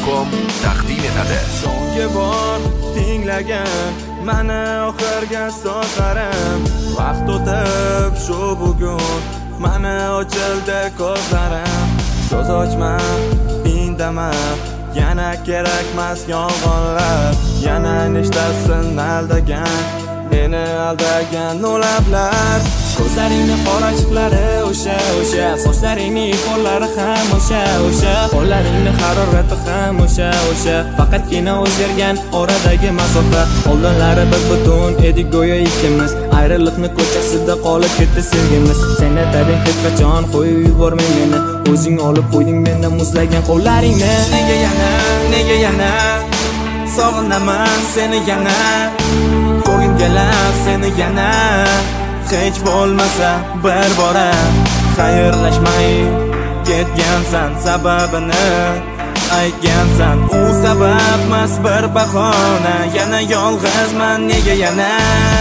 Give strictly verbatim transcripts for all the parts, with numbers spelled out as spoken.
com taqdim etadi. So'nggi bor tinglagan mana oxirgi so'zlarim, vaqt o'tib shu bugun mana ochildi ko'zlarim. So'z ochma, indama, yana kerakmas yolg'onlar, yana nechtasin aldagan, meni aldagan o'lablar. Ko'zlaringni qorachiklari o'sha o'sha, sochlaringning qo'llari ham o'sha o'sha, qo'llaringni harorati ham o'sha o'sha. Faqatgina o'zgargan oradagi masofa. Oldinlari biz butun edik go'yo ikkimiz, ayriliqni ko'chasida qolib ketdi sevgimiz. Sen aytading hech qachon qo'yib yubormay meni, o'zing olib qo'yding mendan muzlagan qo'llaringni. Nega yana, nega yana sog'inaman seni yana, ko'rgim kelar seni yana. Hech bo'lmasa bir bora xayrlashmay ketgansan, sababini aytgansan. U sababmas bir bahona, yana yolg'izman nega yana.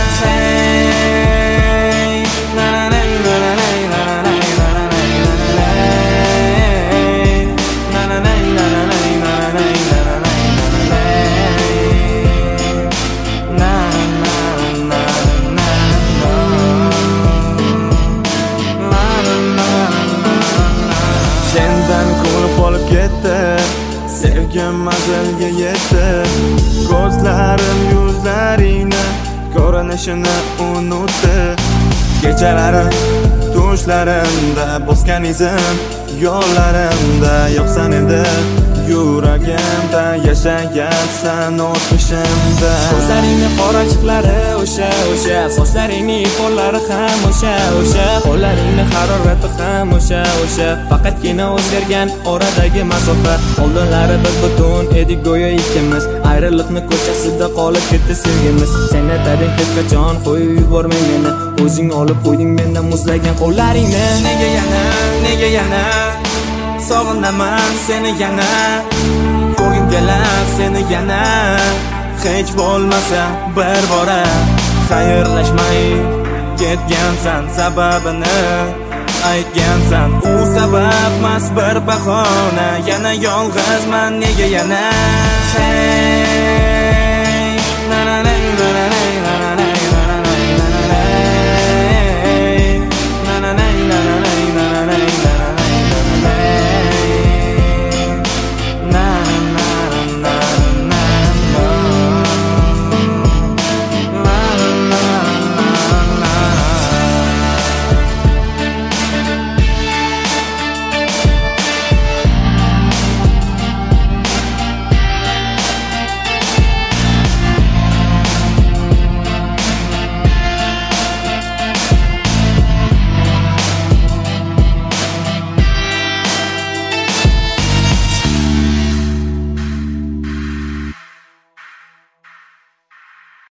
Hey, na na na na na na na na sevgim manzilga yetdi. Ko'zlarim yuzlaringni ko'rinishini unutdi. Kechalari tushlarimda bosgan izim, yo'llarimda yo'qsan edi, yuragimda yashagansan o'tmishimda. Ko'zlaringni qorachiklari o'sha o'sha, sochlaringning qo'llari ham o'sha o'sha, qo'llaringni harorati ham o'sha o'sha. Faqatgina o'zgargan oradagi masofa. Oldinlari biz butun edik go'yo ikkimiz, ayriliqni ko'chasida qolib ketdi sevgimiz. Sen aytading hech qachon qo'yib yubormay meni, o'zing olib qo'yding mendan muzlagan qo'llaringni. Nega yana, nega yana sog'inaman seni yana, ko'rgim kelar seni yana. Hech bo'lmasa bir bora xayrlashmay ketgansan, sababini aytgansan. U sababmas bir bahona, yana yolg'izman nega yana. Hey